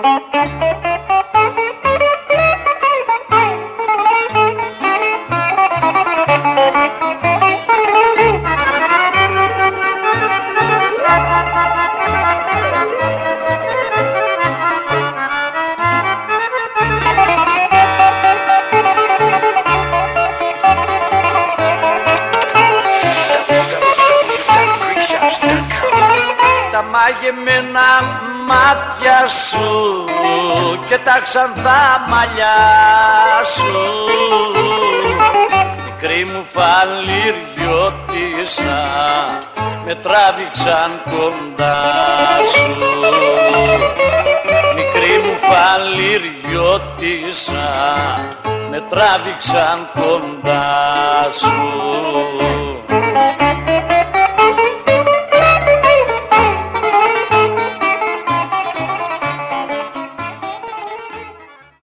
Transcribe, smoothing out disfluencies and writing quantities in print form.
Τα μαγεμένα μάτια σου και τα ξανθά μαλλιά σου, μικρή μου φαλιριώτισσα, με τράβηξαν κοντά σου. Μικρή μου φαλιριώτισσα, με τράβηξαν κοντά σου.